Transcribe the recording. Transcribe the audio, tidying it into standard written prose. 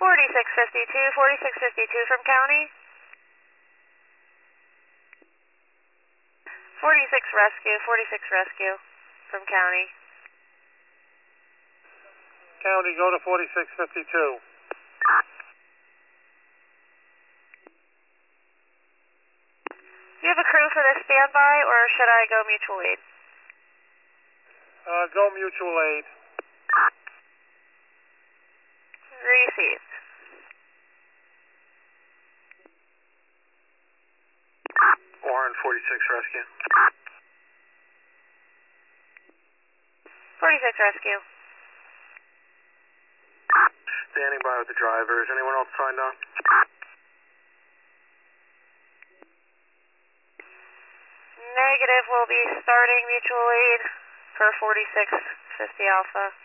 4652 from county. 46 rescue from county. County, go to 4652. Do you have a crew for this standby, or should I go mutual aid? Go mutual aid. Received. Warren, 46 rescue. 46 rescue. Standing by with the driver. Is anyone else signed on? Negative, we'll be starting mutual aid per 4650 Alpha.